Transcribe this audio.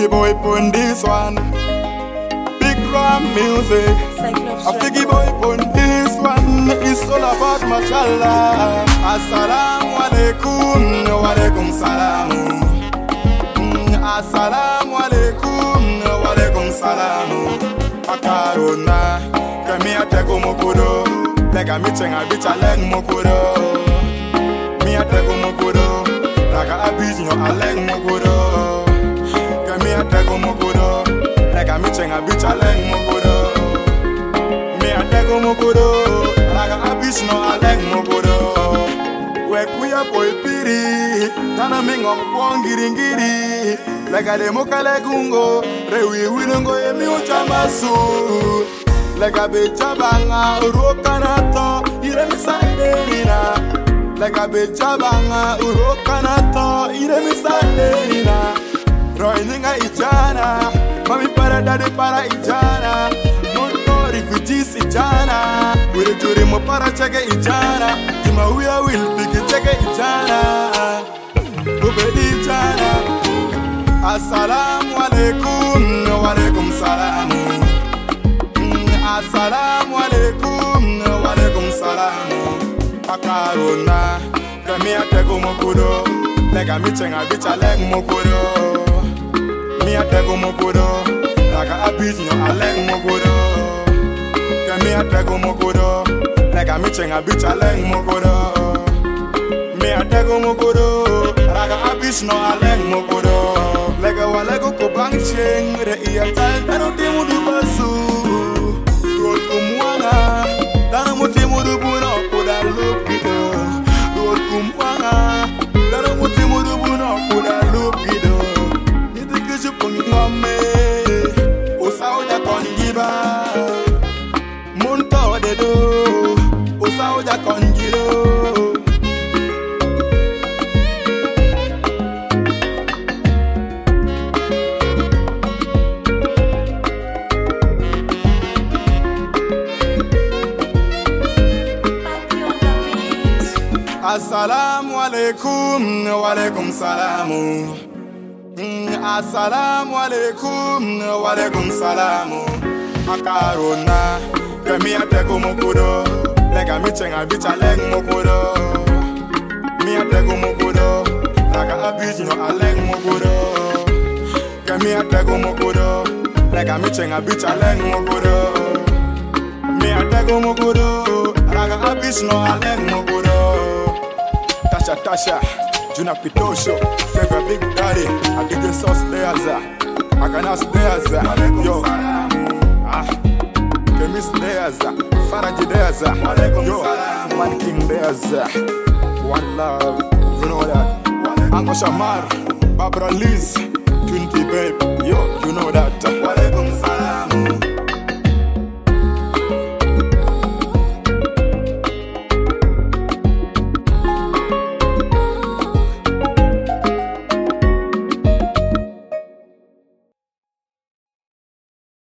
Figgy boy pon this one. Big ram music. A figgy boy pon this one. It's all about mashallah. Assalamu alaikum wa alaikum salam. Assalamu alaikum wa alaikum salam. Pakarona kami atego mokodo. Lega mi chenga bicha leg mokodo. Mi atego mokodo. Laga abiji no aleg mokodo. Kami atego mokodo. Lega mi chenga bicha leg mokodo. Mi atego mokodo. Laga abiji no aleg mokodo. Wekuya boy piri. Tana mingo mkwangiri. Lega de mokale gungo. Rewi winongo emi uchamasu. Lega becha banga urokanato. Ire misanderina. Lega becha banga urokanato. Ire misanderina. Roininga ijana. Mami para dade para ijana. Monto refugees ijana. Wiri juri mo para cheke ijana. Jima uya will bigi cheke ijana. Ubedi ijana. Assalamu alaikum wa alaikum salam. Assalamu alaikum wa alaikum salam. Pakarona kami atego mokodo. Lega mi chenga bicha leg mokodo. Mi atego mokodo. Laga abiji no aleg mokodo. Kami atego mokodo. Lega mi chenga bicha leg mokodo. Mi atego mokodo. Laga abiji no aleg mokodo. Lega walego ko bang cheng re iya tal tano timu du basu. Rot kumwana tano mo timu du buno koda lupido. Rot kumwana tano mo timu du buno koda lupido. Niti kishu pongi ngome osauja kongiba. Monto dedo osauja kongiro. Assalamu alaikum wa alaikum salamu. Assalamu alaikum wa alaikum salamu. Makarona kami atego mokodo. Lega mi chenga bicha leg mokodo. Mi atego mokodo. Laga abiji no aleg mokodo. Kami atego mokodo. Lega mi chenga bicha leg mokodo. Mi atego mokodo. Laga abiji no aleg mokodo. Tasha, Juna Pitosho, Favor Big Daddy, I did the sauce there, I can ask there, yo, Kemis there, Faraji there, yo, Man King there, One Love, you know that, Ango Shamar, Barbara Liz, 20 baby.